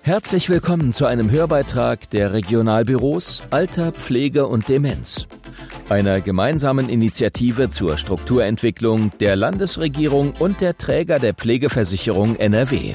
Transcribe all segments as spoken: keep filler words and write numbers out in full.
Herzlich willkommen zu einem Hörbeitrag der Regionalbüros Alter, Pflege und Demenz, einer gemeinsamen Initiative zur Strukturentwicklung der Landesregierung und der Träger der Pflegeversicherung N R W.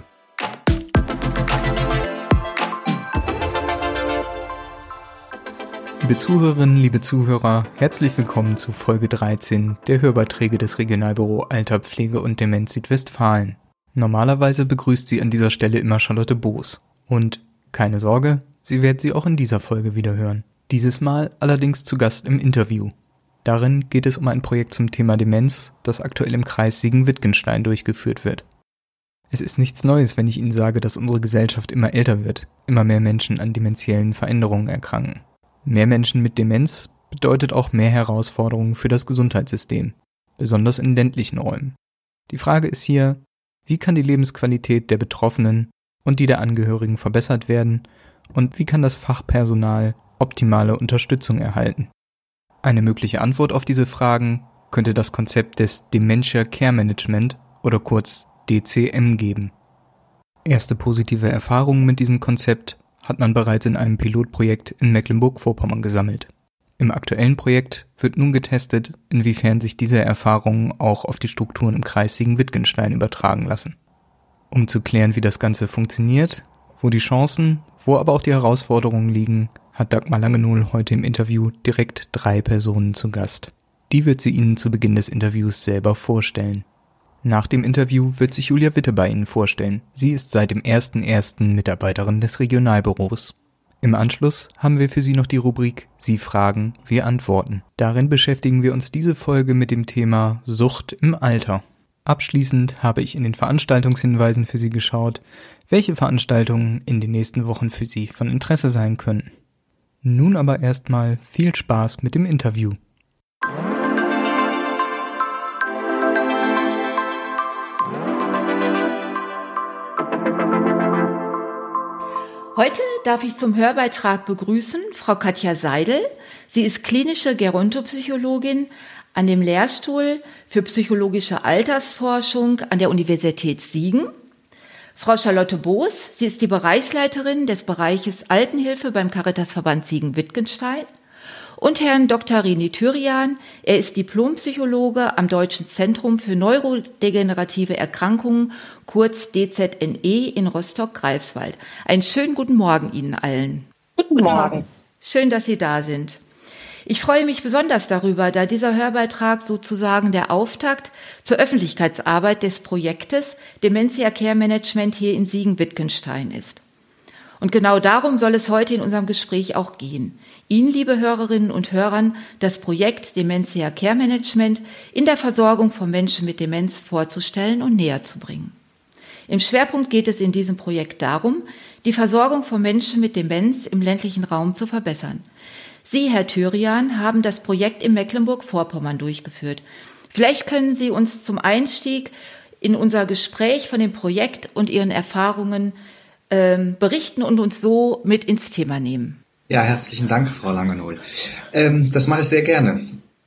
Liebe Zuhörerinnen, liebe Zuhörer, herzlich willkommen zu Folge dreizehn der Hörbeiträge des Regionalbüro Alter, Pflege und Demenz Südwestfalen. Normalerweise begrüßt sie an dieser Stelle immer Charlotte Boos. Und keine Sorge, sie wird sie auch in dieser Folge wieder hören. Dieses Mal allerdings zu Gast im Interview. Darin geht es um ein Projekt zum Thema Demenz, das aktuell im Kreis Siegen-Wittgenstein durchgeführt wird. Es ist nichts Neues, wenn ich Ihnen sage, dass unsere Gesellschaft immer älter wird, immer mehr Menschen an dementiellen Veränderungen erkranken. Mehr Menschen mit Demenz bedeutet auch mehr Herausforderungen für das Gesundheitssystem, besonders in ländlichen Räumen. Die Frage ist hier, wie kann die Lebensqualität der Betroffenen und die der Angehörigen verbessert werden und wie kann das Fachpersonal optimale Unterstützung erhalten? Eine mögliche Antwort auf diese Fragen könnte das Konzept des Dementia Care Management oder kurz D C M geben. Erste positive Erfahrungen mit diesem Konzept hat man bereits in einem Pilotprojekt in Mecklenburg-Vorpommern gesammelt. Im aktuellen Projekt wird nun getestet, inwiefern sich diese Erfahrungen auch auf die Strukturen im Kreis Siegen-Wittgenstein übertragen lassen. Um zu klären, wie das Ganze funktioniert, wo die Chancen, wo aber auch die Herausforderungen liegen, hat Dagmar Langenohl heute im Interview direkt drei Personen zu Gast. Die wird sie Ihnen zu Beginn des Interviews selber vorstellen. Nach dem Interview wird sich Julia Witte bei Ihnen vorstellen. Sie ist seit dem ersten ersten Mitarbeiterin des Regionalbüros. Im Anschluss haben wir für Sie noch die Rubrik Sie fragen, wir antworten. Darin beschäftigen wir uns diese Folge mit dem Thema Sucht im Alter. Abschließend habe ich in den Veranstaltungshinweisen für Sie geschaut, welche Veranstaltungen in den nächsten Wochen für Sie von Interesse sein könnten. Nun aber erstmal viel Spaß mit dem Interview. Heute darf ich zum Hörbeitrag begrüßen Frau Katja Seidel. Sie ist klinische Gerontopsychologin an dem Lehrstuhl für psychologische Altersforschung an der Universität Siegen. Frau Charlotte Boos, sie ist die Bereichsleiterin des Bereiches Altenhilfe beim Caritasverband Siegen-Wittgenstein. Und Herrn Doktor René Thyrian, er ist Diplompsychologe am Deutschen Zentrum für neurodegenerative Erkrankungen, kurz D Z N E in Rostock-Greifswald. Einen schönen guten Morgen Ihnen allen. Guten Morgen. Schön, dass Sie da sind. Ich freue mich besonders darüber, da dieser Hörbeitrag sozusagen der Auftakt zur Öffentlichkeitsarbeit des Projektes Dementia Care Management hier in Siegen-Wittgenstein ist. Und genau darum soll es heute in unserem Gespräch auch gehen. Ihnen, liebe Hörerinnen und Hörern, das Projekt Dementia Care Management in der Versorgung von Menschen mit Demenz vorzustellen und näher zu bringen. Im Schwerpunkt geht es in diesem Projekt darum, die Versorgung von Menschen mit Demenz im ländlichen Raum zu verbessern. Sie, Herr Thyrian, haben das Projekt in Mecklenburg-Vorpommern durchgeführt. Vielleicht können Sie uns zum Einstieg in unser Gespräch von dem Projekt und Ihren Erfahrungen ähm, berichten und uns so mit ins Thema nehmen. Ja, herzlichen Dank, Frau Langenohl. Ähm, das mache ich sehr gerne.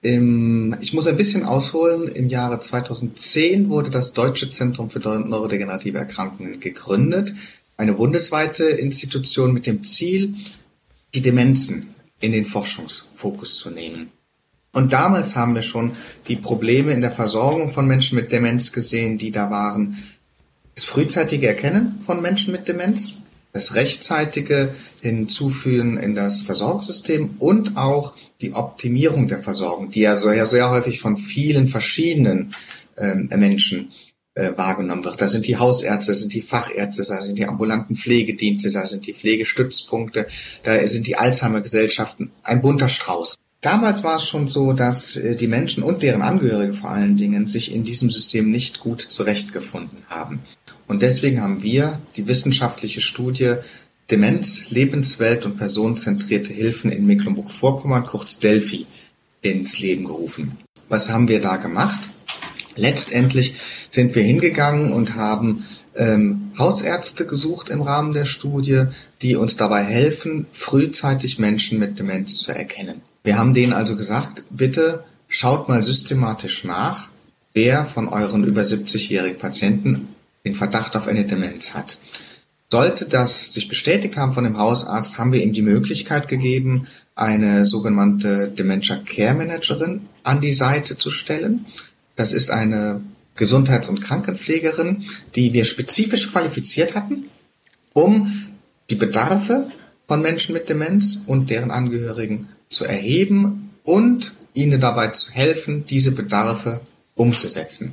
Ähm, ich muss ein bisschen ausholen. Im Jahre zweitausendzehn wurde das Deutsche Zentrum für neurodegenerative Erkrankungen gegründet. Eine bundesweite Institution mit dem Ziel, die Demenzen in den Forschungsfokus zu nehmen. Und damals haben wir schon die Probleme in der Versorgung von Menschen mit Demenz gesehen, die da waren. Das frühzeitige Erkennen von Menschen mit Demenz, das rechtzeitige Hinzufügen in das Versorgungssystem und auch die Optimierung der Versorgung, die ja sehr, sehr häufig von vielen verschiedenen ähm, Menschen äh, wahrgenommen wird. Da sind die Hausärzte, da sind die Fachärzte, da sind die ambulanten Pflegedienste, da sind die Pflegestützpunkte, da sind die Alzheimer-Gesellschaften, ein bunter Strauß. Damals war es schon so, dass äh, die Menschen und deren Angehörige vor allen Dingen sich in diesem System nicht gut zurechtgefunden haben. Und deswegen haben wir die wissenschaftliche Studie Demenz, Lebenswelt und personenzentrierte Hilfen in Mecklenburg-Vorpommern, kurz Delphi, ins Leben gerufen. Was haben wir da gemacht? Letztendlich sind wir hingegangen und haben ähm, Hausärzte gesucht im Rahmen der Studie, die uns dabei helfen, frühzeitig Menschen mit Demenz zu erkennen. Wir haben denen also gesagt, bitte schaut mal systematisch nach, wer von euren über siebzigjährigen Patienten den Verdacht auf eine Demenz hat. Sollte das sich bestätigt haben von dem Hausarzt, haben wir ihm die Möglichkeit gegeben, eine sogenannte Dementia Care Managerin an die Seite zu stellen. Das ist eine Gesundheits- und Krankenpflegerin, die wir spezifisch qualifiziert hatten, um die Bedarfe von Menschen mit Demenz und deren Angehörigen zu erheben und ihnen dabei zu helfen, diese Bedarfe umzusetzen.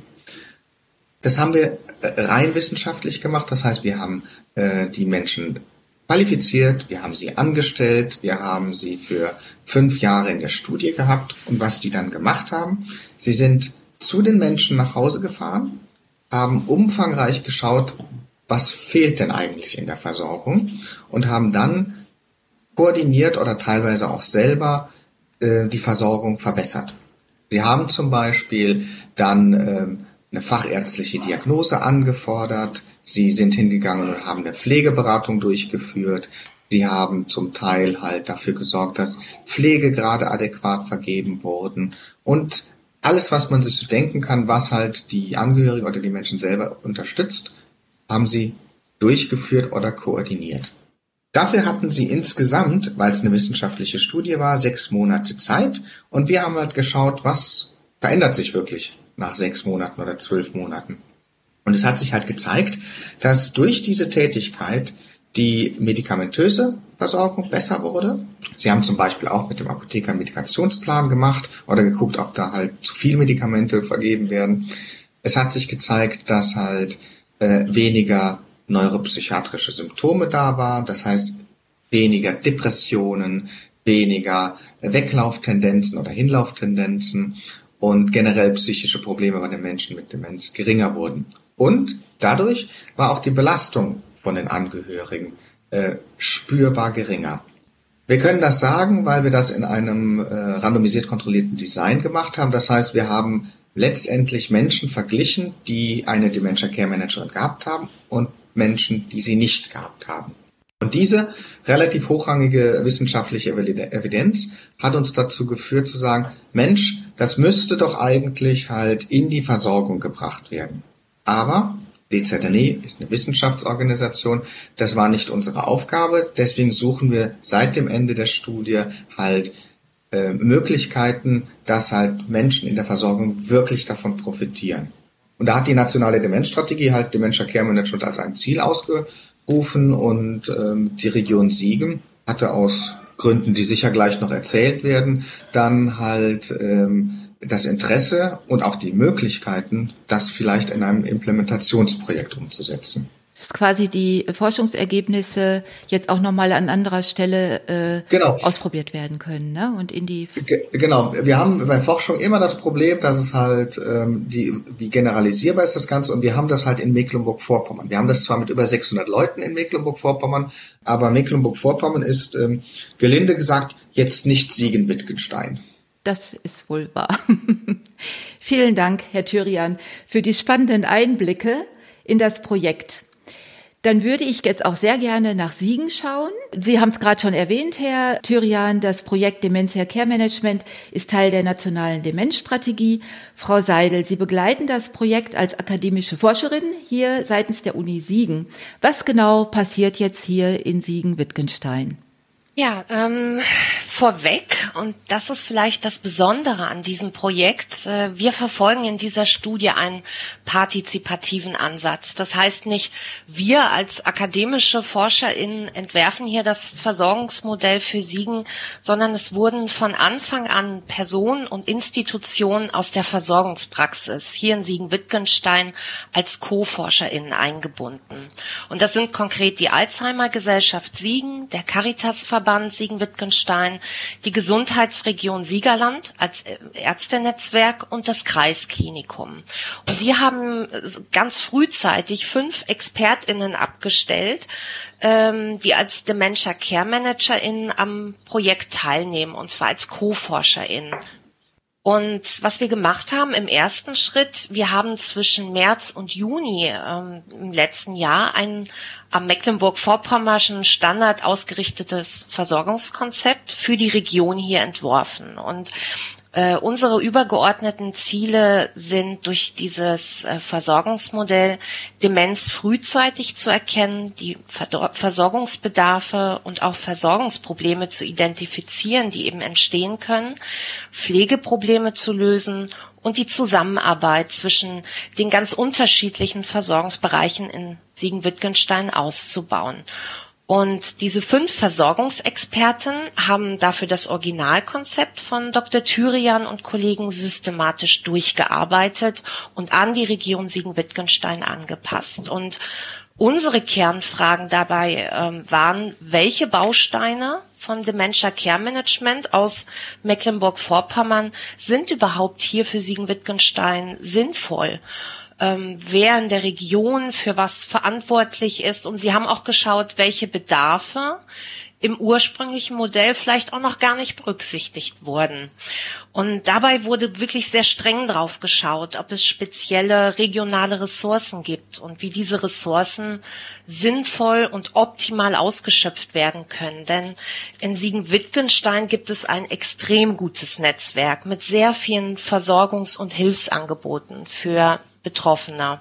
Das haben wir rein wissenschaftlich gemacht, das heißt, wir haben äh, die Menschen qualifiziert, wir haben sie angestellt, wir haben sie für fünf Jahre in der Studie gehabt und was die dann gemacht haben, sie sind zu den Menschen nach Hause gefahren, haben umfangreich geschaut, was fehlt denn eigentlich in der Versorgung und haben dann koordiniert oder teilweise auch selber äh, die Versorgung verbessert. Sie haben zum Beispiel dann äh, eine fachärztliche Diagnose angefordert, sie sind hingegangen und haben eine Pflegeberatung durchgeführt, sie haben zum Teil halt dafür gesorgt, dass Pflegegrade adäquat vergeben wurden und alles, was man sich so denken kann, was halt die Angehörigen oder die Menschen selber unterstützt, haben sie durchgeführt oder koordiniert. Dafür hatten sie insgesamt, weil es eine wissenschaftliche Studie war, sechs Monate Zeit und wir haben halt geschaut, was verändert sich wirklich nach sechs Monaten oder zwölf Monaten. Und es hat sich halt gezeigt, dass durch diese Tätigkeit die medikamentöse Versorgung besser wurde. Sie haben zum Beispiel auch mit dem Apotheker einen Medikationsplan gemacht oder geguckt, ob da halt zu viel Medikamente vergeben werden. Es hat sich gezeigt, dass halt äh, weniger neuropsychiatrische Symptome da war, das heißt weniger Depressionen, weniger Weglauftendenzen oder Hinlauftendenzen und generell psychische Probleme bei den Menschen mit Demenz geringer wurden. Und dadurch war auch die Belastung von den Angehörigen äh, spürbar geringer. Wir können das sagen, weil wir das in einem äh, randomisiert kontrollierten Design gemacht haben. Das heißt, wir haben letztendlich Menschen verglichen, die eine Dementia Care Managerin gehabt haben und Menschen, die sie nicht gehabt haben. Und diese relativ hochrangige wissenschaftliche Evidenz hat uns dazu geführt zu sagen, Mensch, das müsste doch eigentlich halt in die Versorgung gebracht werden. Aber D Z N E ist eine Wissenschaftsorganisation, das war nicht unsere Aufgabe, deswegen suchen wir seit dem Ende der Studie halt äh, Möglichkeiten, dass halt Menschen in der Versorgung wirklich davon profitieren. Und da hat die nationale Demenzstrategie halt Dementia Care Management als ein Ziel ausgerufen und ähm, die Region Siegen hatte aus Gründen, die sicher gleich noch erzählt werden, dann halt ähm, das Interesse und auch die Möglichkeiten, das vielleicht in einem Implementationsprojekt umzusetzen. Dass quasi die Forschungsergebnisse jetzt auch nochmal an anderer Stelle äh, genau. ausprobiert werden können, ne? Und in die G- genau. Wir haben bei Forschung immer das Problem, dass es halt ähm, die wie generalisierbar ist das Ganze und wir haben das halt in Mecklenburg-Vorpommern. Wir haben das zwar mit über sechshundert Leuten in Mecklenburg-Vorpommern, aber Mecklenburg-Vorpommern ist ähm, gelinde gesagt jetzt nicht Siegen-Wittgenstein. Das ist wohl wahr. Vielen Dank, Herr Thyrian, für die spannenden Einblicke in das Projekt. Dann würde ich jetzt auch sehr gerne nach Siegen schauen. Sie haben es gerade schon erwähnt, Herr Thyrian, das Projekt Dementia Care Management ist Teil der nationalen Demenzstrategie. Frau Seidel, Sie begleiten das Projekt als akademische Forscherin hier seitens der Uni Siegen. Was genau passiert jetzt hier in Siegen-Wittgenstein? Ja, ähm, vorweg, und das ist vielleicht das Besondere an diesem Projekt, äh, wir verfolgen in dieser Studie einen partizipativen Ansatz. Das heißt nicht, wir als akademische ForscherInnen entwerfen hier das Versorgungsmodell für Siegen, sondern es wurden von Anfang an Personen und Institutionen aus der Versorgungspraxis hier in Siegen-Wittgenstein als Co-ForscherInnen eingebunden. Und das sind konkret die Alzheimer-Gesellschaft Siegen, der Caritas-Verband Siegen-Wittgenstein, die Gesundheitsregion Siegerland als Ärztenetzwerk und das Kreisklinikum. Und wir haben ganz frühzeitig fünf ExpertInnen abgestellt, ähm, die als Dementia Care ManagerInnen am Projekt teilnehmen, und zwar als Co-ForscherInnen. Und was wir gemacht haben im ersten Schritt, wir haben zwischen März und Juni ähm, im letzten Jahr ein am Mecklenburg-Vorpommerschen Standard ausgerichtetes Versorgungskonzept für die Region hier entworfen. Und Äh, unsere übergeordneten Ziele sind durch dieses äh, Versorgungsmodell Demenz frühzeitig zu erkennen, die Verdor- Versorgungsbedarfe und auch Versorgungsprobleme zu identifizieren, die eben entstehen können, Pflegeprobleme zu lösen und die Zusammenarbeit zwischen den ganz unterschiedlichen Versorgungsbereichen in Siegen-Wittgenstein auszubauen. Und diese fünf Versorgungsexperten haben dafür das Originalkonzept von Doktor Thürian und Kollegen systematisch durchgearbeitet und an die Region Siegen-Wittgenstein angepasst. Und unsere Kernfragen dabei ähm, waren, welche Bausteine von Dementia Care Management aus Mecklenburg-Vorpommern sind überhaupt hier für Siegen-Wittgenstein sinnvoll? Ähm, wer in der Region für was verantwortlich ist. Und sie haben auch geschaut, welche Bedarfe im ursprünglichen Modell vielleicht auch noch gar nicht berücksichtigt wurden. Und dabei wurde wirklich sehr streng drauf geschaut, ob es spezielle regionale Ressourcen gibt und wie diese Ressourcen sinnvoll und optimal ausgeschöpft werden können. Denn in Siegen-Wittgenstein gibt es ein extrem gutes Netzwerk mit sehr vielen Versorgungs- und Hilfsangeboten für Betroffene.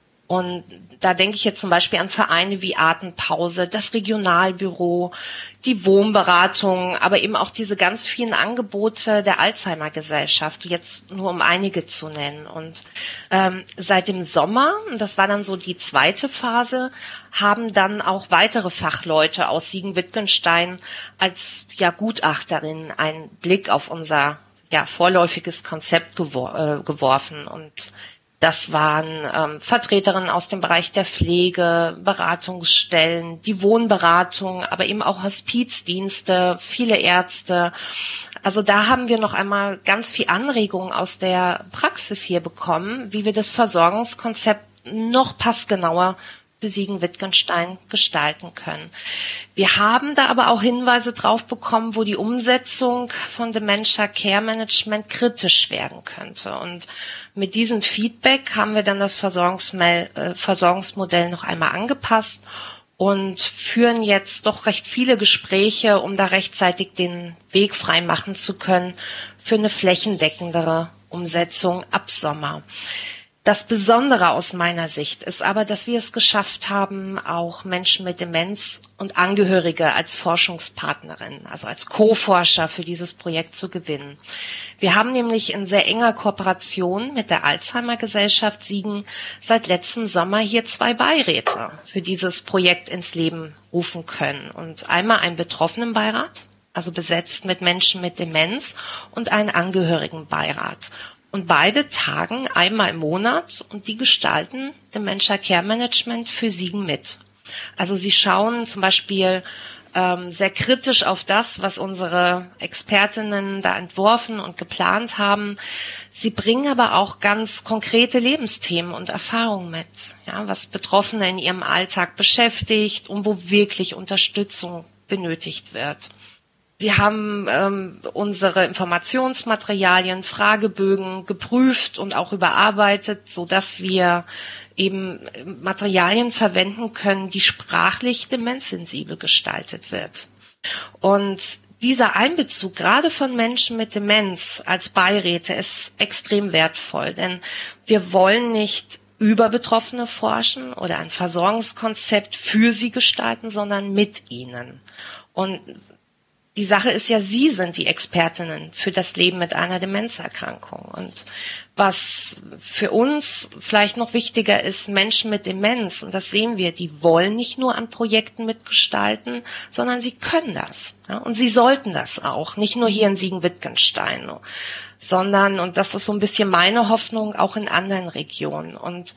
Und da denke ich jetzt zum Beispiel an Vereine wie Atempause, das Regionalbüro, die Wohnberatung, aber eben auch diese ganz vielen Angebote der Alzheimer-Gesellschaft, jetzt nur um einige zu nennen. Und ähm, seit dem Sommer, das war dann so die zweite Phase, haben dann auch weitere Fachleute aus Siegen-Wittgenstein als ja Gutachterin einen Blick auf unser ja vorläufiges Konzept gewor- äh, geworfen. Und das waren ähm, Vertreterinnen aus dem Bereich der Pflege, Beratungsstellen, die Wohnberatung, aber eben auch Hospizdienste, viele Ärzte. Also da haben wir noch einmal ganz viel Anregungen aus der Praxis hier bekommen, wie wir das Versorgungskonzept noch passgenauer für Siegen-Wittgenstein gestalten können. Wir haben da aber auch Hinweise drauf bekommen, wo die Umsetzung von Dementia Care Management kritisch werden könnte. Und mit diesem Feedback haben wir dann das Versorgungsmodell, äh, Versorgungsmodell noch einmal angepasst und führen jetzt doch recht viele Gespräche, um da rechtzeitig den Weg frei machen zu können für eine flächendeckendere Umsetzung ab Sommer. Das Besondere aus meiner Sicht ist aber, dass wir es geschafft haben, auch Menschen mit Demenz und Angehörige als Forschungspartnerin, also als Co-Forscher für dieses Projekt zu gewinnen. Wir haben nämlich in sehr enger Kooperation mit der Alzheimer-Gesellschaft Siegen seit letzten Sommer hier zwei Beiräte für dieses Projekt ins Leben rufen können. Und einmal einen Betroffenenbeirat, also besetzt mit Menschen mit Demenz, und einen Angehörigenbeirat. Und beide tagen einmal im Monat und die gestalten Dementia Care Management für Siegen mit. Also sie schauen zum Beispiel ähm, sehr kritisch auf das, was unsere Expertinnen da entworfen und geplant haben. Sie bringen aber auch ganz konkrete Lebensthemen und Erfahrungen mit, ja, was Betroffene in ihrem Alltag beschäftigt und wo wirklich Unterstützung benötigt wird. Sie haben ähm, unsere Informationsmaterialien, Fragebögen geprüft und auch überarbeitet, so dass wir eben Materialien verwenden können, die sprachlich demenzsensibel gestaltet wird. Und dieser Einbezug gerade von Menschen mit Demenz als Beiräte ist extrem wertvoll, denn wir wollen nicht über Betroffene forschen oder ein Versorgungskonzept für sie gestalten, sondern mit ihnen. Und die Sache ist ja, Sie sind die Expertinnen für das Leben mit einer Demenzerkrankung. Und was für uns vielleicht noch wichtiger ist, Menschen mit Demenz, und das sehen wir, die wollen nicht nur an Projekten mitgestalten, sondern sie können das. Ja, und sie sollten das auch, nicht nur hier in Siegen-Wittgenstein, sondern, und das ist so ein bisschen meine Hoffnung, auch in anderen Regionen. Und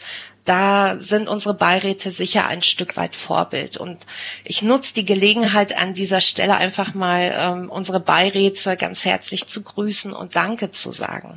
da sind unsere Beiräte sicher ein Stück weit Vorbild. Und ich nutze die Gelegenheit an dieser Stelle einfach mal, ähm, unsere Beiräte ganz herzlich zu grüßen und Danke zu sagen.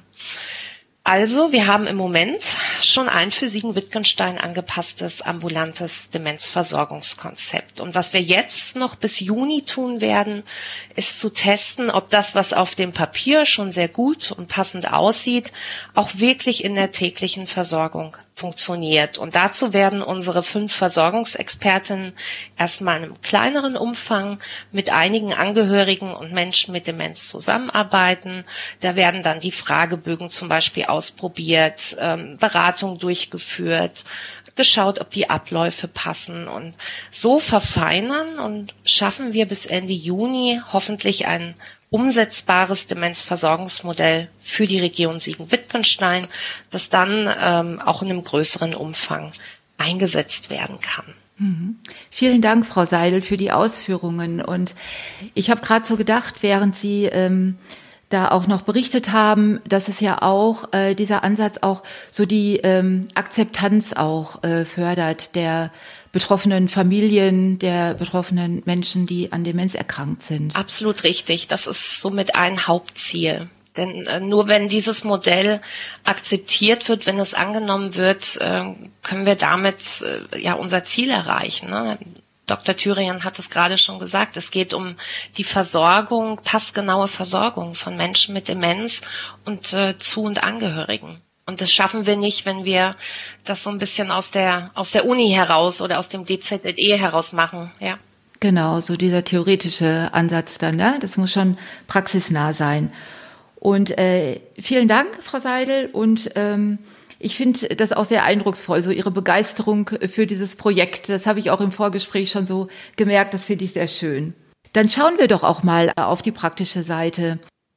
Also, wir haben im Moment schon ein für Siegen-Wittgenstein angepasstes ambulantes Demenzversorgungskonzept. Und was wir jetzt noch bis Juni tun werden, ist zu testen, ob das, was auf dem Papier schon sehr gut und passend aussieht, auch wirklich in der täglichen Versorgung funktioniert. Und dazu werden unsere fünf Versorgungsexpertinnen erstmal in einem kleineren Umfang mit einigen Angehörigen und Menschen mit Demenz zusammenarbeiten. Da werden dann die Fragebögen zum Beispiel ausprobiert, ähm, Beratung durchgeführt, geschaut, ob die Abläufe passen, und so verfeinern und schaffen wir bis Ende Juni hoffentlich ein umsetzbares Demenzversorgungsmodell für die Region Siegen-Wittgenstein, das dann ähm, auch in einem größeren Umfang eingesetzt werden kann. Mhm. Vielen Dank, Frau Seidel, für die Ausführungen. Und ich habe gerade so gedacht, während Sie ähm, da auch noch berichtet haben, dass es ja auch, äh, dieser Ansatz auch so die ähm, Akzeptanz auch äh, fördert der betroffenen Familien, der betroffenen Menschen, die an Demenz erkrankt sind. Absolut richtig. Das ist somit ein Hauptziel. Denn äh, nur wenn dieses Modell akzeptiert wird, wenn es angenommen wird, äh, können wir damit äh, ja unser Ziel erreichen, ne? Doktor Thüringen hat es gerade schon gesagt, es geht um die Versorgung, passgenaue Versorgung von Menschen mit Demenz und äh, Zu- und Angehörigen. Und das schaffen wir nicht, wenn wir das so ein bisschen aus der aus der Uni heraus oder aus dem D Z Z E heraus machen, ja. Genau, so dieser theoretische Ansatz dann, ne? Das muss schon praxisnah sein. Und äh, vielen Dank, Frau Seidel, und ähm, ich finde das auch sehr eindrucksvoll, so Ihre Begeisterung für dieses Projekt. Das habe ich auch im Vorgespräch schon so gemerkt, das finde ich sehr schön. Dann schauen wir doch auch mal auf die praktische Seite.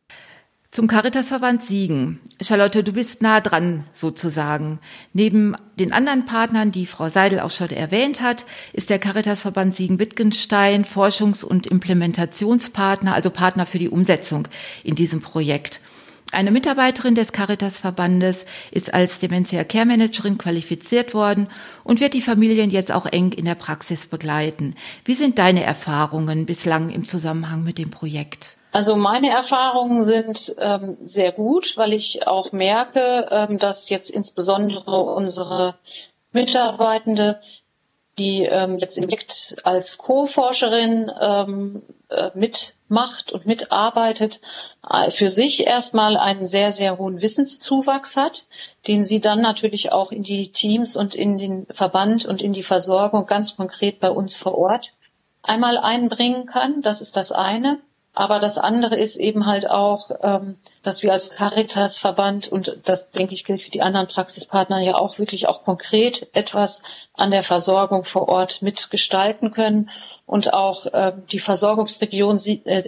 Zum Caritasverband Siegen. Charlotte, du bist nah dran sozusagen. Neben den anderen Partnern, die Frau Seidel auch schon erwähnt hat, ist der Caritasverband Siegen-Wittgenstein Forschungs- und Implementationspartner, also Partner für die Umsetzung in diesem Projekt. Eine Mitarbeiterin des Caritasverbandes ist als Dementia Care Managerin qualifiziert worden und wird die Familien jetzt auch eng in der Praxis begleiten. Wie sind deine Erfahrungen bislang im Zusammenhang mit dem Projekt? Also meine Erfahrungen sind ähm, sehr gut, weil ich auch merke, ähm, dass jetzt insbesondere unsere Mitarbeitende, die ähm, jetzt im Projekt als Co-Forscherin ähm, äh, mitmacht und mitarbeitet, äh, für sich erstmal einen sehr, sehr hohen Wissenszuwachs hat, den sie dann natürlich auch in die Teams und in den Verband und in die Versorgung ganz konkret bei uns vor Ort einmal einbringen kann. Das ist das eine. Aber das andere ist eben halt auch, dass wir als Caritas-Verband, und das, denke ich, gilt für die anderen Praxispartner ja auch, wirklich auch konkret etwas an der Versorgung vor Ort mitgestalten können und auch die Versorgungsregion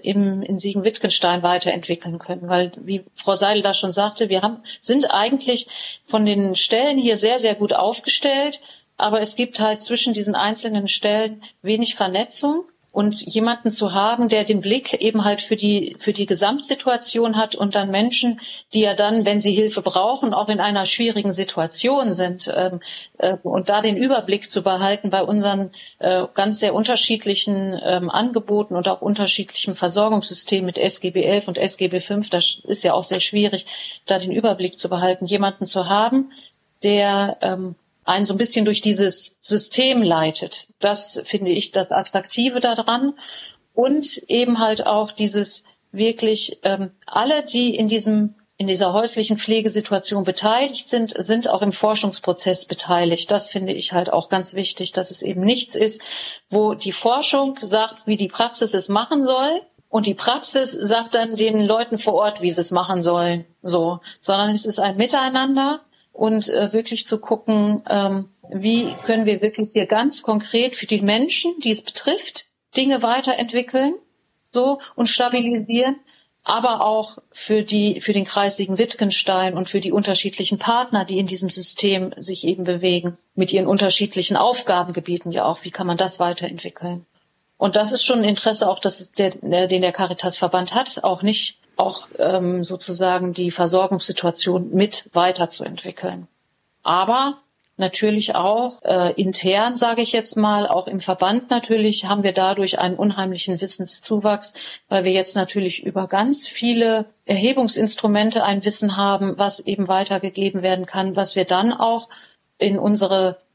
in Siegen-Wittgenstein weiterentwickeln können. Weil, wie Frau Seidel da schon sagte, wir haben, sind eigentlich von den Stellen hier sehr, sehr gut aufgestellt, aber es gibt halt zwischen diesen einzelnen Stellen wenig Vernetzung. Und jemanden zu haben, der den Blick eben halt für die für die Gesamtsituation hat und dann Menschen, die ja dann, wenn sie Hilfe brauchen, auch in einer schwierigen Situation sind, ähm, äh, und da den Überblick zu behalten bei unseren äh, ganz sehr unterschiedlichen ähm, Angeboten und auch unterschiedlichem Versorgungssystem mit S G B elf und S G B fünf, das ist ja auch sehr schwierig, da den Überblick zu behalten, jemanden zu haben, der ähm, einen so ein bisschen durch dieses System leitet. Das finde ich das Attraktive daran. Und eben halt auch dieses wirklich, ähm, alle, die in diesem, in dieser häuslichen Pflegesituation beteiligt sind, sind auch im Forschungsprozess beteiligt. Das finde ich halt auch ganz wichtig, dass es eben nichts ist, wo die Forschung sagt, wie die Praxis es machen soll. Und die Praxis sagt dann den Leuten vor Ort, wie sie es machen sollen, so, sondern es ist ein Miteinander. Und äh, wirklich zu gucken, ähm, wie können wir wirklich hier ganz konkret für die Menschen, die es betrifft, Dinge weiterentwickeln, so, und stabilisieren, aber auch für die, für den Kreis Siegen-Wittgenstein und für die unterschiedlichen Partner, die in diesem System sich eben bewegen, mit ihren unterschiedlichen Aufgabengebieten ja auch. Wie kann man das weiterentwickeln? Und das ist schon ein Interesse auch, dass der, den der Caritasverband hat, auch nicht auch ähm, sozusagen die Versorgungssituation mit weiterzuentwickeln. Aber natürlich auch äh, intern, sage ich jetzt mal, auch im Verband natürlich, haben wir dadurch einen unheimlichen Wissenszuwachs, weil wir jetzt natürlich über ganz viele Erhebungsinstrumente ein Wissen haben, was eben weitergegeben werden kann, was wir dann auch in unsere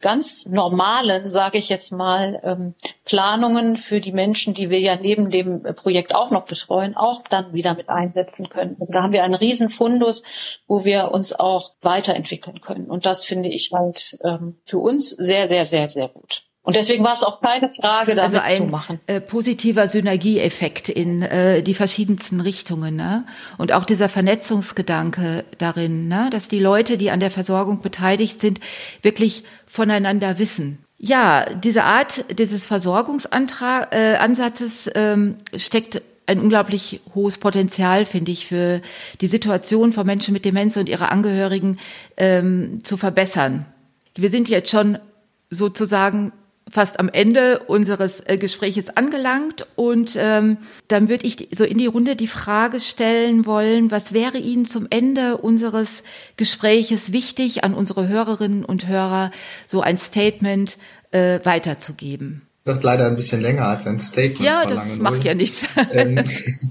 ganz normalen, sage ich jetzt mal, ähm, Planungen für die Menschen, die wir ja neben dem Projekt auch noch betreuen, auch dann wieder mit einsetzen können. Also da haben wir einen riesen Fundus, wo wir uns auch weiterentwickeln können. Und das finde ich halt ähm, für uns sehr, sehr, sehr, sehr gut. Und deswegen war es auch keine Frage, damit also ein, zu machen. Äh, positiver Synergieeffekt in äh, die verschiedensten Richtungen, ne? Und auch dieser Vernetzungsgedanke darin, ne? Dass die Leute, die an der Versorgung beteiligt sind, wirklich voneinander wissen. Ja, diese Art dieses Versorgungsansatzes äh, ähm, steckt ein unglaublich hohes Potenzial, finde ich, für die Situation von Menschen mit Demenz und ihre Angehörigen ähm, zu verbessern. Wir sind jetzt schon sozusagen fast am Ende unseres äh, Gespräches angelangt und ähm, dann würde ich so in die Runde die Frage stellen wollen, was wäre Ihnen zum Ende unseres Gespräches wichtig, an unsere Hörerinnen und Hörer so ein Statement äh, weiterzugeben? Wird leider ein bisschen länger als ein Statement. Ja, das macht ja nichts. Ähm,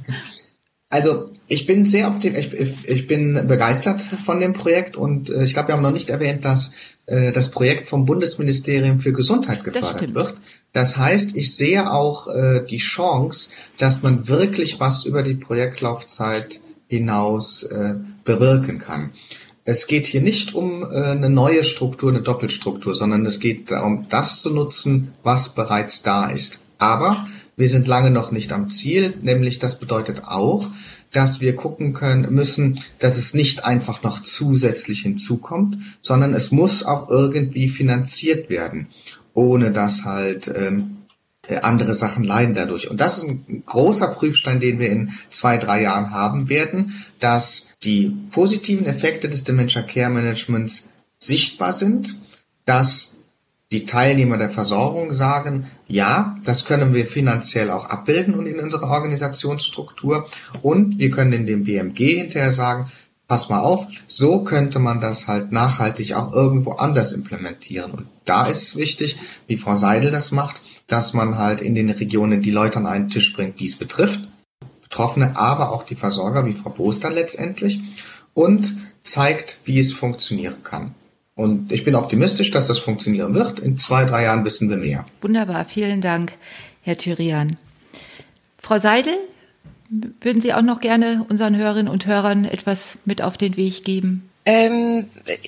Also ich bin sehr optimistisch, ich, ich bin begeistert von dem Projekt und äh, ich glaube, wir haben noch nicht erwähnt, dass äh, das Projekt vom Bundesministerium für Gesundheit gefördert das wird. Das heißt, ich sehe auch äh, die Chance, dass man wirklich was über die Projektlaufzeit hinaus äh, bewirken kann. Es geht hier nicht um äh, eine neue Struktur, eine Doppelstruktur, sondern es geht darum, das zu nutzen, was bereits da ist. Aber wir sind lange noch nicht am Ziel, nämlich das bedeutet auch, dass wir gucken können müssen, dass es nicht einfach noch zusätzlich hinzukommt, sondern es muss auch irgendwie finanziert werden, ohne dass halt ähm, andere Sachen leiden dadurch. Und das ist ein großer Prüfstein, den wir in zwei, drei Jahren haben werden, dass die positiven Effekte des Dementia Care Managements sichtbar sind, dass die Teilnehmer der Versorgung sagen, ja, das können wir finanziell auch abbilden und in unserer Organisationsstruktur. Und wir können in dem B M G hinterher sagen, pass mal auf, so könnte man das halt nachhaltig auch irgendwo anders implementieren. Und da ist es wichtig, wie Frau Seidel das macht, dass man halt in den Regionen die Leute an einen Tisch bringt, die es betrifft, Betroffene, aber auch die Versorger, wie Frau Boos dann letztendlich, und zeigt, wie es funktionieren kann. Und ich bin optimistisch, dass das funktionieren wird. In zwei, drei Jahren wissen wir mehr. Wunderbar, vielen Dank, Herr Thyrian. Frau Seidel, würden Sie auch noch gerne unseren Hörerinnen und Hörern etwas mit auf den Weg geben? Ähm,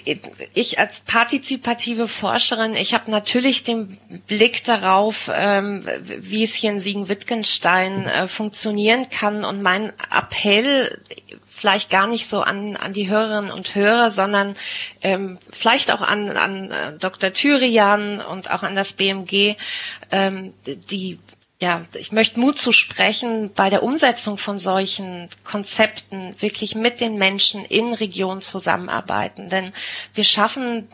ich als partizipative Forscherin, ich habe natürlich den Blick darauf, ähm, wie es hier in Siegen-Wittgenstein äh, funktionieren kann. Und mein Appell vielleicht gar nicht so an, an die Hörerinnen und Hörer, sondern ähm, vielleicht auch an, an äh, Doktor Thyrian und auch an das B M G, ähm, die Ja, ich möchte Mut zusprechen, bei der Umsetzung von solchen Konzepten wirklich mit den Menschen in Regionen zusammenarbeiten. Denn wir schaffen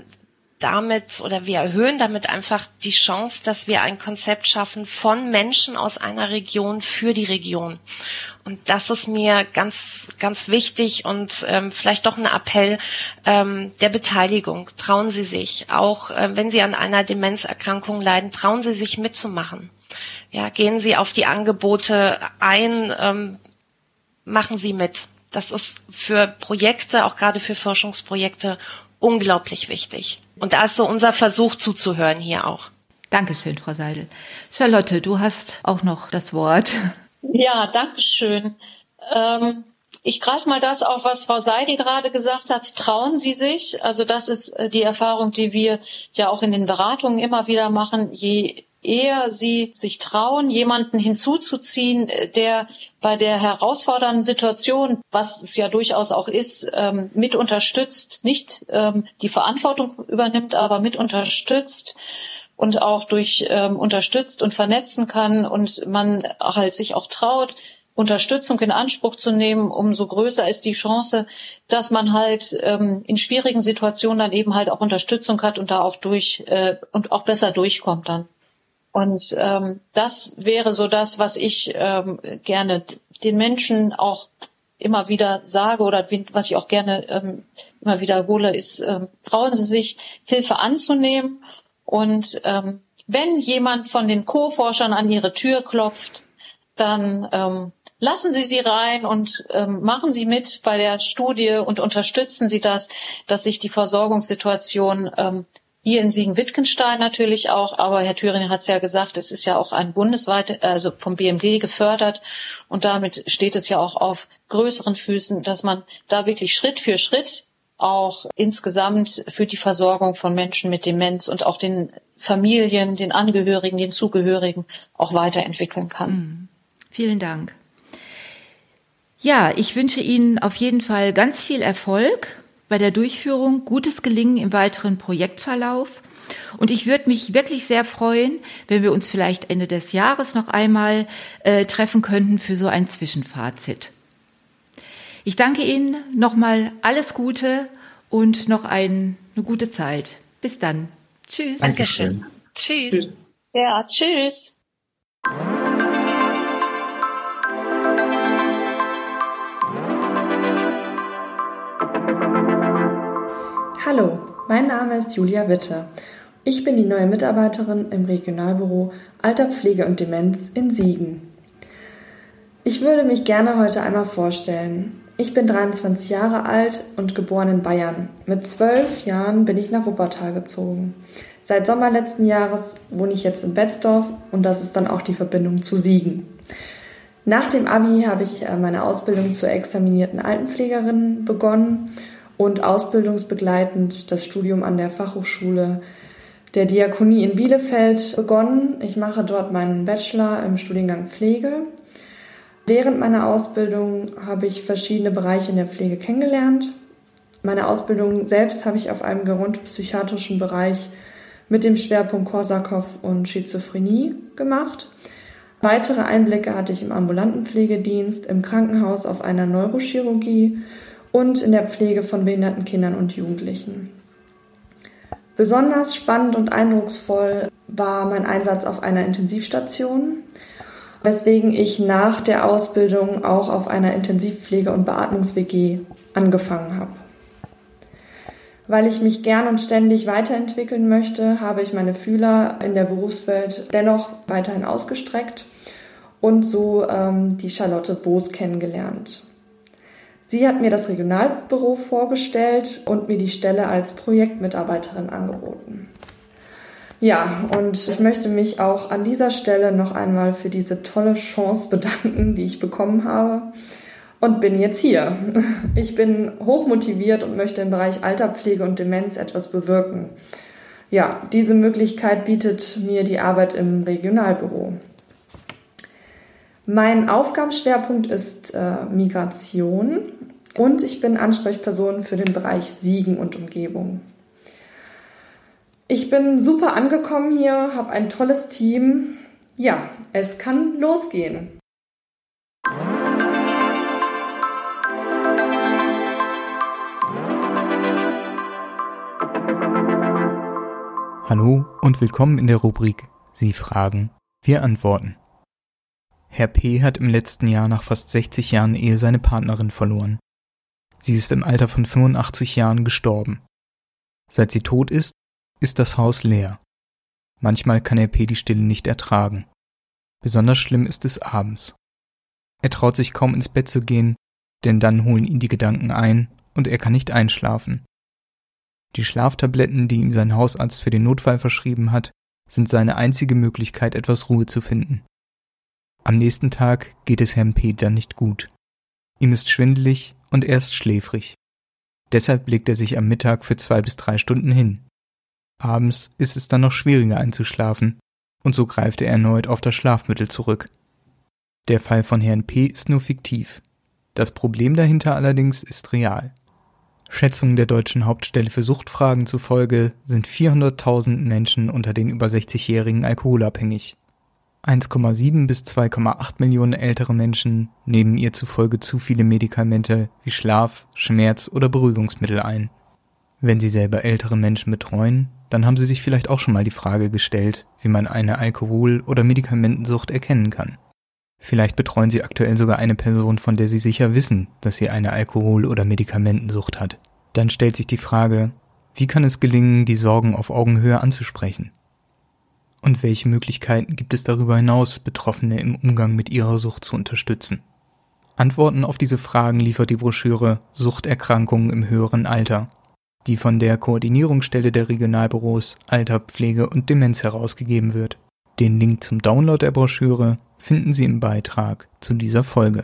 damit oder wir erhöhen damit einfach die Chance, dass wir ein Konzept schaffen von Menschen aus einer Region für die Region. Und das ist mir ganz, ganz wichtig und ähm, vielleicht doch ein Appell ähm, der Beteiligung. Trauen Sie sich, auch äh, wenn Sie an einer Demenzerkrankung leiden, trauen Sie sich mitzumachen. Ja, gehen Sie auf die Angebote ein, ähm, machen Sie mit. Das ist für Projekte, auch gerade für Forschungsprojekte, unglaublich wichtig. Und da ist so unser Versuch zuzuhören hier auch. Dankeschön, Frau Seidel. Charlotte, du hast auch noch das Wort. Ja, danke schön. Ähm, ich greife mal das auf, was Frau Seidel gerade gesagt hat. Trauen Sie sich. Also das ist die Erfahrung, die wir ja auch in den Beratungen immer wieder machen. Je eher Sie sich trauen, jemanden hinzuzuziehen, der bei der herausfordernden Situation, was es ja durchaus auch ist, mit unterstützt, nicht die Verantwortung übernimmt, aber mit unterstützt und auch durch unterstützt und vernetzen kann und man halt sich auch traut, Unterstützung in Anspruch zu nehmen, umso größer ist die Chance, dass man halt ähm, in schwierigen Situationen dann eben halt auch Unterstützung hat und da auch durch äh, und auch besser durchkommt dann. Und ähm, das wäre so das, was ich ähm, gerne den Menschen auch immer wieder sage oder was ich auch gerne ähm, immer wiederhole, ist, ähm, trauen Sie sich, Hilfe anzunehmen. Und ähm, wenn jemand von den Co-Forschern an Ihre Tür klopft, dann ähm, lassen Sie sie rein und ähm, machen Sie mit bei der Studie und unterstützen Sie das, dass sich die Versorgungssituation ähm, hier in Siegen-Wittgenstein natürlich auch, aber Herr Thüring hat es ja gesagt, es ist ja auch ein bundesweit, also vom B M G gefördert und damit steht es ja auch auf größeren Füßen, dass man da wirklich Schritt für Schritt auch insgesamt für die Versorgung von Menschen mit Demenz und auch den Familien, den Angehörigen, den Zugehörigen auch weiterentwickeln kann. Mhm. Vielen Dank. Ja, ich wünsche Ihnen auf jeden Fall ganz viel Erfolg bei der Durchführung, gutes Gelingen im weiteren Projektverlauf. Und ich würde mich wirklich sehr freuen, wenn wir uns vielleicht Ende des Jahres noch einmal äh, treffen könnten für so ein Zwischenfazit. Ich danke Ihnen nochmal alles Gute und noch ein, eine gute Zeit. Bis dann. Tschüss. Dankeschön. Tschüss. Tschüss. Ja, tschüss. Hallo, mein Name ist Julia Witte. Ich bin die neue Mitarbeiterin im Regionalbüro Alter, Pflege und Demenz in Siegen. Ich würde mich gerne heute einmal vorstellen. Ich bin dreiundzwanzig Jahre alt und geboren in Bayern. Mit zwölf Jahren bin ich nach Wuppertal gezogen. Seit Sommer letzten Jahres wohne ich jetzt in Betzdorf und das ist dann auch die Verbindung zu Siegen. Nach dem Abi habe ich meine Ausbildung zur examinierten Altenpflegerin begonnen und ausbildungsbegleitend das Studium an der Fachhochschule der Diakonie in Bielefeld begonnen. Ich mache dort meinen Bachelor im Studiengang Pflege. Während meiner Ausbildung habe ich verschiedene Bereiche in der Pflege kennengelernt. Meine Ausbildung selbst habe ich auf einem gerontopsychiatrischen Bereich mit dem Schwerpunkt Korsakow und Schizophrenie gemacht. Weitere Einblicke hatte ich im ambulanten Pflegedienst, im Krankenhaus auf einer Neurochirurgie und in der Pflege von behinderten Kindern und Jugendlichen. Besonders spannend und eindrucksvoll war mein Einsatz auf einer Intensivstation, weswegen ich nach der Ausbildung auch auf einer Intensivpflege- und Beatmungs-W G angefangen habe. Weil ich mich gern und ständig weiterentwickeln möchte, habe ich meine Fühler in der Berufswelt dennoch weiterhin ausgestreckt und so ähm, die Charlotte Boos kennengelernt. Sie hat mir das Regionalbüro vorgestellt und mir die Stelle als Projektmitarbeiterin angeboten. Ja, und ich möchte mich auch an dieser Stelle noch einmal für diese tolle Chance bedanken, die ich bekommen habe und bin jetzt hier. Ich bin hochmotiviert und möchte im Bereich Alterpflege und Demenz etwas bewirken. Ja, diese Möglichkeit bietet mir die Arbeit im Regionalbüro. Mein Aufgabenschwerpunkt ist äh, Migration und ich bin Ansprechperson für den Bereich Siegen und Umgebung. Ich bin super angekommen hier, habe ein tolles Team. Ja, es kann losgehen. Hallo und willkommen in der Rubrik Sie fragen, wir antworten. Herr P. hat im letzten Jahr nach fast sechzig Jahren Ehe seine Partnerin verloren. Sie ist im Alter von fünfundachtzig Jahren gestorben. Seit sie tot ist, ist das Haus leer. Manchmal kann Herr P. die Stille nicht ertragen. Besonders schlimm ist es abends. Er traut sich kaum ins Bett zu gehen, denn dann holen ihn die Gedanken ein und er kann nicht einschlafen. Die Schlaftabletten, die ihm sein Hausarzt für den Notfall verschrieben hat, sind seine einzige Möglichkeit, etwas Ruhe zu finden. Am nächsten Tag geht es Herrn P. dann nicht gut. Ihm ist schwindelig und er ist schläfrig. Deshalb legt er sich am Mittag für zwei bis drei Stunden hin. Abends ist es dann noch schwieriger einzuschlafen und so greift er erneut auf das Schlafmittel zurück. Der Fall von Herrn P. ist nur fiktiv. Das Problem dahinter allerdings ist real. Schätzungen der Deutschen Hauptstelle für Suchtfragen zufolge sind vierhunderttausend Menschen unter den über sechzigjährigen alkoholabhängig. eins Komma sieben bis zwei Komma acht Millionen ältere Menschen nehmen ihr zufolge zu viele Medikamente wie Schlaf-, Schmerz- oder Beruhigungsmittel ein. Wenn Sie selber ältere Menschen betreuen, dann haben Sie sich vielleicht auch schon mal die Frage gestellt, wie man eine Alkohol- oder Medikamentensucht erkennen kann. Vielleicht betreuen Sie aktuell sogar eine Person, von der Sie sicher wissen, dass sie eine Alkohol- oder Medikamentensucht hat. Dann stellt sich die Frage, wie kann es gelingen, die Sorgen auf Augenhöhe anzusprechen? Und welche Möglichkeiten gibt es darüber hinaus, Betroffene im Umgang mit ihrer Sucht zu unterstützen? Antworten auf diese Fragen liefert die Broschüre Suchterkrankungen im höheren Alter. die von der Koordinierungsstelle der Regionalbüros Alter, Pflege und Demenz herausgegeben wird. Den Link zum Download der Broschüre finden Sie im Beitrag zu dieser Folge.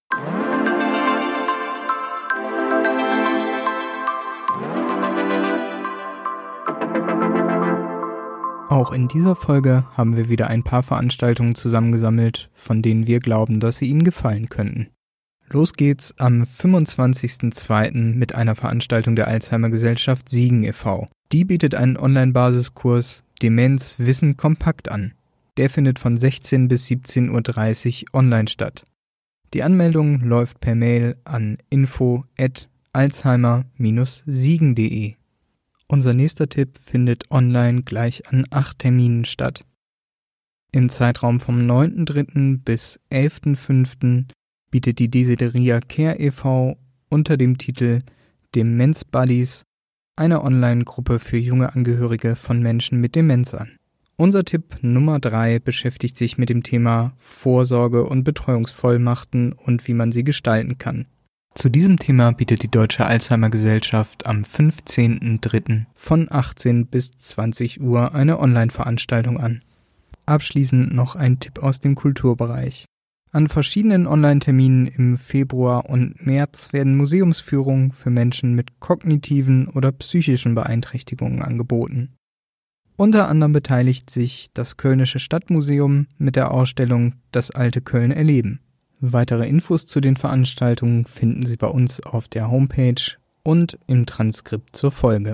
Auch in dieser Folge haben wir wieder ein paar Veranstaltungen zusammengesammelt, von denen wir glauben, dass sie Ihnen gefallen könnten. Los geht's am fünfundzwanzigsten zweiten mit einer Veranstaltung der Alzheimer-Gesellschaft Siegen e V Die bietet einen Online-Basiskurs Demenz Wissen kompakt an. Der findet von sechzehn bis siebzehn Uhr dreißig online statt. Die Anmeldung läuft per Mail an info at alzheimer dash siegen punkt de. Unser nächster Tipp findet online gleich an acht Terminen statt. Im Zeitraum vom neunten dritten bis elften fünften bietet die Desideria Care e V unter dem Titel Demenz Buddies eine Online-Gruppe für junge Angehörige von Menschen mit Demenz an. Unser Tipp Nummer drei beschäftigt sich mit dem Thema Vorsorge- und Betreuungsvollmachten und wie man sie gestalten kann. Zu diesem Thema bietet die Deutsche Alzheimer-Gesellschaft am fünfzehnten dritten von achtzehn bis zwanzig Uhr eine Online-Veranstaltung an. Abschließend noch ein Tipp aus dem Kulturbereich. An verschiedenen Online-Terminen im Februar und März werden Museumsführungen für Menschen mit kognitiven oder psychischen Beeinträchtigungen angeboten. Unter anderem beteiligt sich das Kölnische Stadtmuseum mit der Ausstellung Das alte Köln erleben. Weitere Infos zu den Veranstaltungen finden Sie bei uns auf der Homepage und im Transkript zur Folge.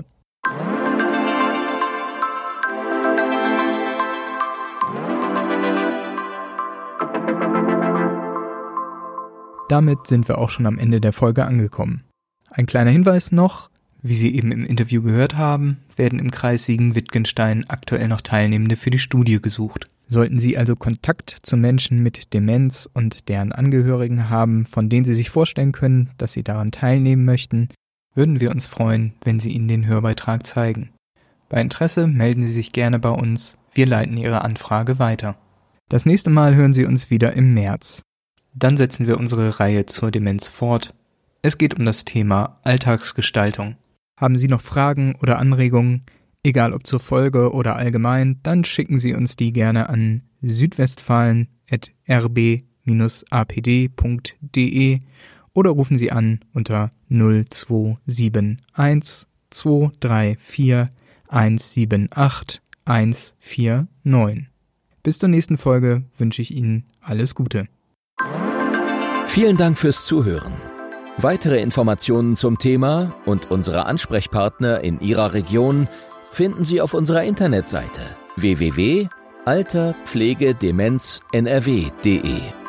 Damit sind wir auch schon am Ende der Folge angekommen. Ein kleiner Hinweis noch: Wie Sie eben im Interview gehört haben, werden im Kreis Siegen-Wittgenstein aktuell noch Teilnehmende für die Studie gesucht. Sollten Sie also Kontakt zu Menschen mit Demenz und deren Angehörigen haben, von denen Sie sich vorstellen können, dass Sie daran teilnehmen möchten, würden wir uns freuen, wenn Sie ihnen den Hörbeitrag zeigen. Bei Interesse melden Sie sich gerne bei uns, wir leiten Ihre Anfrage weiter. Das nächste Mal hören Sie uns wieder im März. Dann setzen wir unsere Reihe zur Demenz fort. Es geht um das Thema Alltagsgestaltung. Haben Sie noch Fragen oder Anregungen? Egal ob zur Folge oder allgemein, dann schicken Sie uns die gerne an südwestfalen at r b dash a p d punkt de oder rufen Sie an unter null zwei sieben eins zwei drei vier eins sieben acht eins vier neun. Bis zur nächsten Folge wünsche ich Ihnen alles Gute. Vielen Dank fürs Zuhören. Weitere Informationen zum Thema und unsere Ansprechpartner in Ihrer Region finden Sie auf unserer Internetseite w w w punkt alter pflege demenz n r w punkt de.